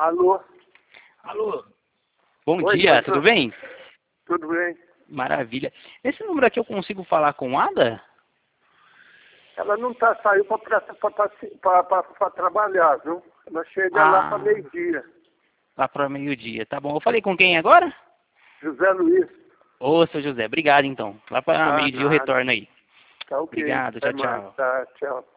Alô? Alô? Bom Oi, dia, pastor. tudo bem? Tudo bem? Maravilha. Esse número aqui eu consigo falar com Ada? Ela não saiu para trabalhar, viu? Ela chega lá para meio-dia. Lá para meio-dia, tá bom. Eu falei com quem agora? José Luiz. Ô, seu José, obrigado então. Lá para Tá, meio-dia eu nada. retorno aí. Tá ok. Obrigado, Até tchau, mais. tchau. Tá, tchau.